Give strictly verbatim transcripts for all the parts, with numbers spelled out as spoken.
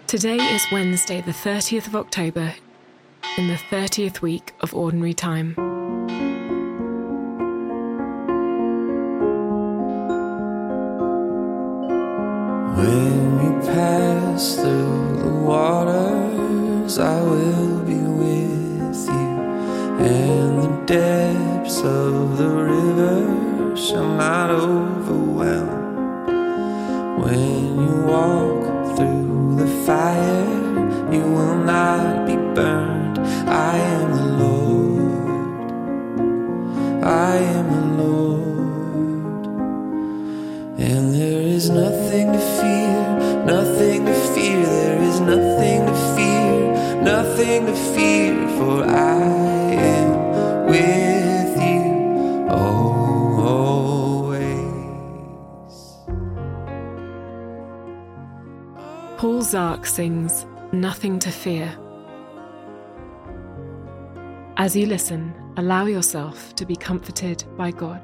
Today is Wednesday, the thirtieth of October, in the thirtieth week of Ordinary Time. When you pass through the waters, I will be with you, and the depths of the river shall not overwhelm. When you walk through the fire, you will not be burned. I am the Lord, I am the Lord, and there is nothing to fear, nothing to fear, there is nothing to fear, nothing to fear, for I am with you always. Paul Zark sings Nothing to Fear. As you listen, allow yourself to be comforted by God.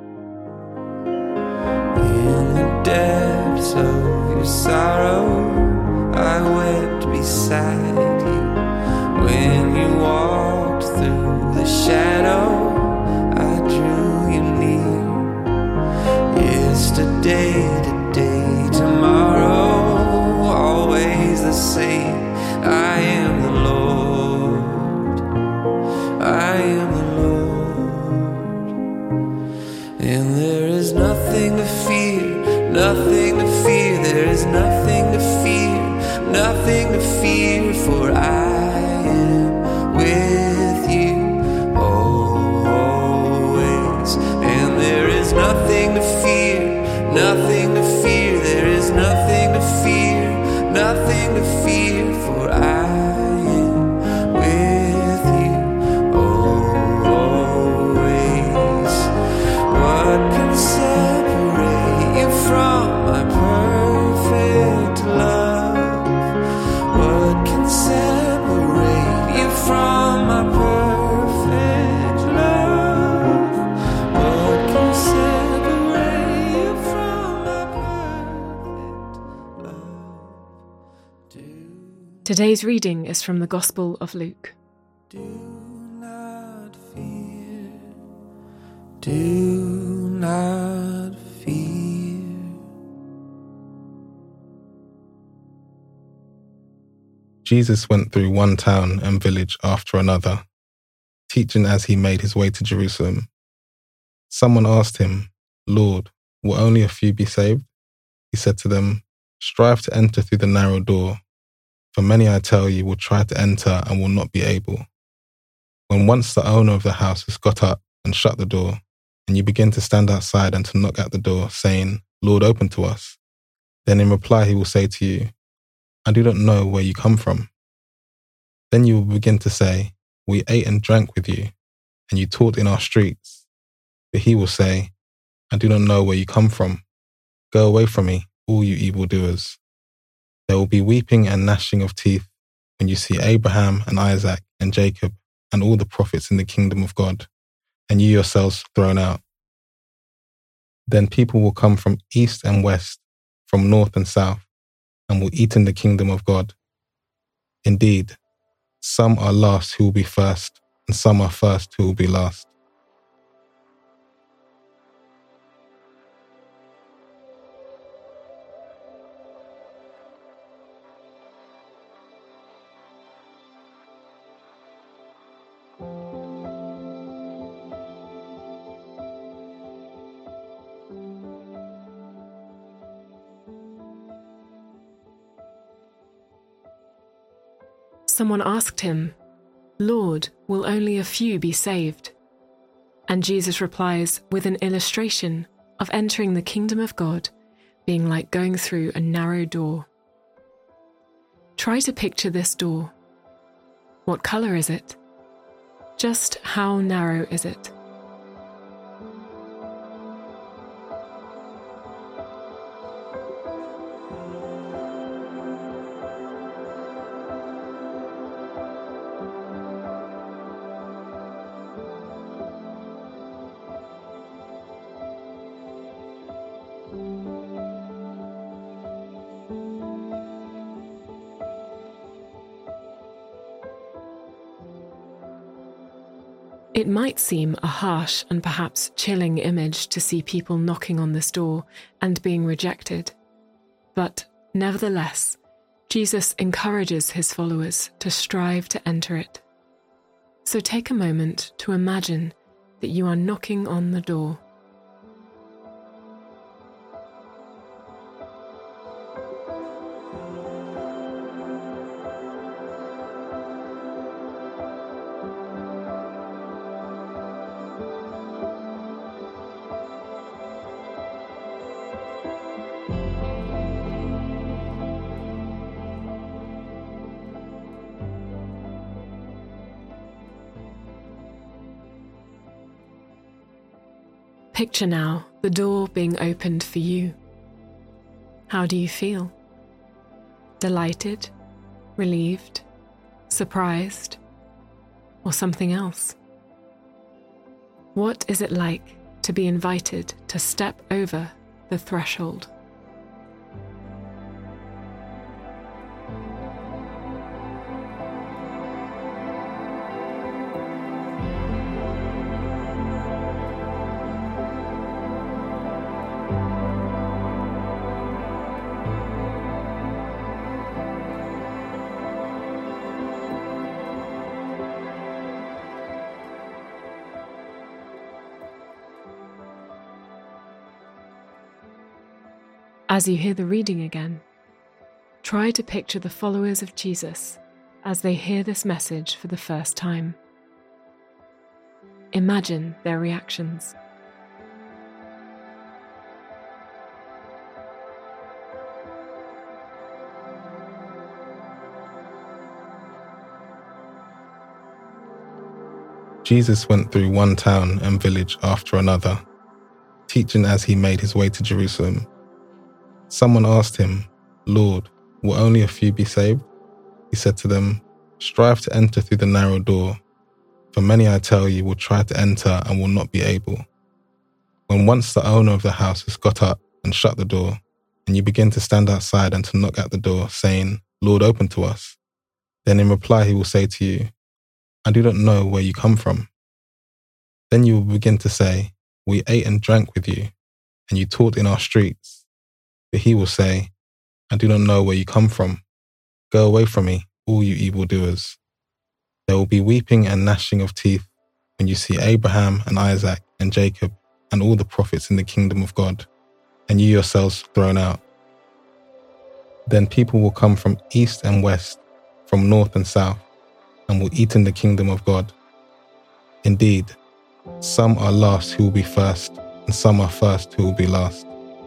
In the depths of your sorrow, I wept beside you. When you walked through the shadow, I drew you near. Yesterday, today, tomorrow, always the same. I am the Lord, I am the Lord, and there is nothing to fear, nothing to fear, there is nothing to fear, nothing to fear, for I am with you always. And there is nothing to fear, nothing to fear, there is nothing to fear, nothing to fear, for I am with you always. What can separate you from my perfect love? What can separate you from my perfect love? What can separate you from my perfect love? Do, Today's reading is from the Gospel of Luke. do not fear, do not fear. Jesus went through one town and village after another, teaching as he made his way to Jerusalem. Someone asked him, "Lord, will only a few be saved?" He said to them, "Strive to enter through the narrow door, for many, I tell you, will try to enter and will not be able. When once the owner of the house has got up and shut the door, and you begin to stand outside and to knock at the door, saying, 'Lord, open to us,' then in reply he will say to you, 'I do not know where you come from.' Then you will begin to say, 'We ate and drank with you, and you taught in our streets.' But he will say, 'I do not know where you come from. Go away from me, all you evildoers.' There will be weeping and gnashing of teeth when you see Abraham and Isaac and Jacob and all the prophets in the kingdom of God, and you yourselves thrown out. Then people will come from east and west, from north and south, and will eat in the kingdom of God. Indeed, some are last who will be first, and some are first who will be last." Someone asked him, "Lord, will only a few be saved?" And Jesus replies with an illustration of entering the kingdom of God being like going through a narrow door. Try to picture this door. What color is it? Just how narrow is it? It might seem a harsh and perhaps chilling image to see people knocking on this door and being rejected. But nevertheless, Jesus encourages his followers to strive to enter it. So take a moment to imagine that you are knocking on the door. Picture now the door being opened for you. How do you feel? Delighted, relieved, surprised, or something else? What is it like to be invited to step over the threshold? As you hear the reading again, try to picture the followers of Jesus as they hear this message for the first time. Imagine their reactions. Jesus went through one town and village after another, teaching as he made his way to Jerusalem. Someone asked him, "Lord, will only a few be saved?" He said to them, "Strive to enter through the narrow door, for many, I tell you, will try to enter and will not be able. When once the owner of the house has got up and shut the door, and you begin to stand outside and to knock at the door, saying, 'Lord, open to us,' then in reply he will say to you, 'I do not know where you come from.' Then you will begin to say, 'We ate and drank with you, and you taught in our streets.' But he will say, 'I do not know where you come from. Go away from me, all you evildoers.' There will be weeping and gnashing of teeth when you see Abraham and Isaac and Jacob and all the prophets in the kingdom of God, and you yourselves thrown out. Then people will come from east and west, from north and south, and will eat in the kingdom of God. Indeed, some are last who will be first, and some are first who will be last."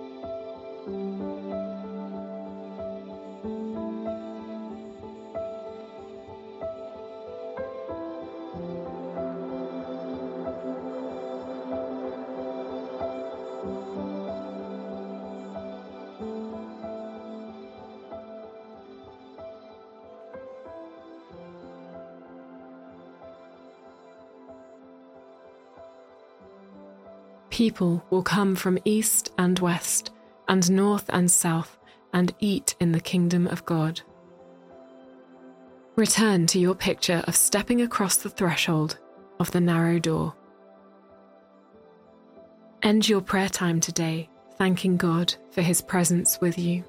People will come from east and west, and north and south, and eat in the kingdom of God. Return to your picture of stepping across the threshold of the narrow door. End your prayer time today, thanking God for his presence with you.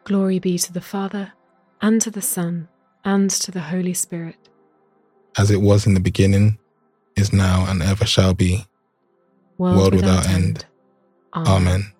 Glory be to the Father, and to the Son, and to the Holy Spirit. As it was in the beginning, is now, and ever shall be, World, world without, without end. end. Amen. Amen.